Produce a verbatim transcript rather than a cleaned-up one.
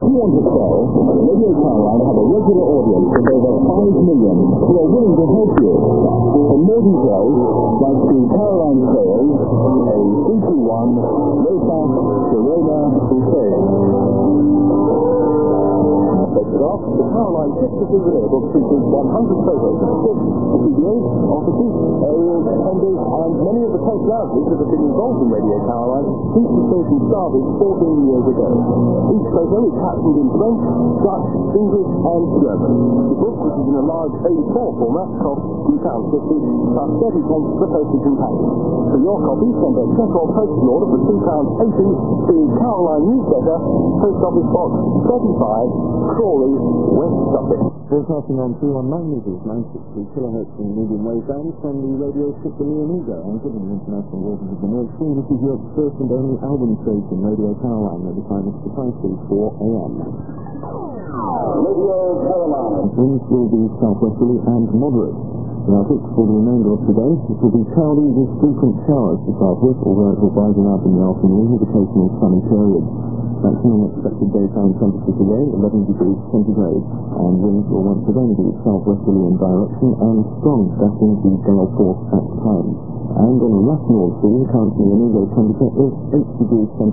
you want to sell, Radio Caroline have a regular audience of over five million who are willing to help you. For more details, write to Caroline Sales, a three two one Losas Corona Hussein. First off, the Caroline sixty-two video book features one hundred photos of ships, C B As, offices, aerials, tenders, and many of the personalities that have been involved in Radio Caroline since the station started fourteen years ago. Each photo is captioned in French, Dutch, English, and German. The book, which is in a large A four format, costs two pounds fifty, plus thirty pence for postage and packing. For your copy, send a check or postal order for two pounds eighty to Caroline Newsletter, Post Office Box thirty-five, Crawley, West Sussex. Broadcasting on three nineteen meters, nine sixty kilohertz in medium wave band from the radio ship the Leoniga on given the international waters of the North Sea. This is Europe's first and only album station, Radio Caroline, at the time of precisely four a.m. Radio Caroline. Winds will be southwesterly and moderate. The outlook for the remainder of today, it will be cloudy with frequent showers to start with, although it will brighten up in the afternoon with occasional sunny periods. Maximum expected daytime temperature today, eleven degrees centigrade, and winds will once again be southwesterly in direction and strong, gusting to gale force at times. And on the left North Sea, currently the temperature is eight degrees centigrade.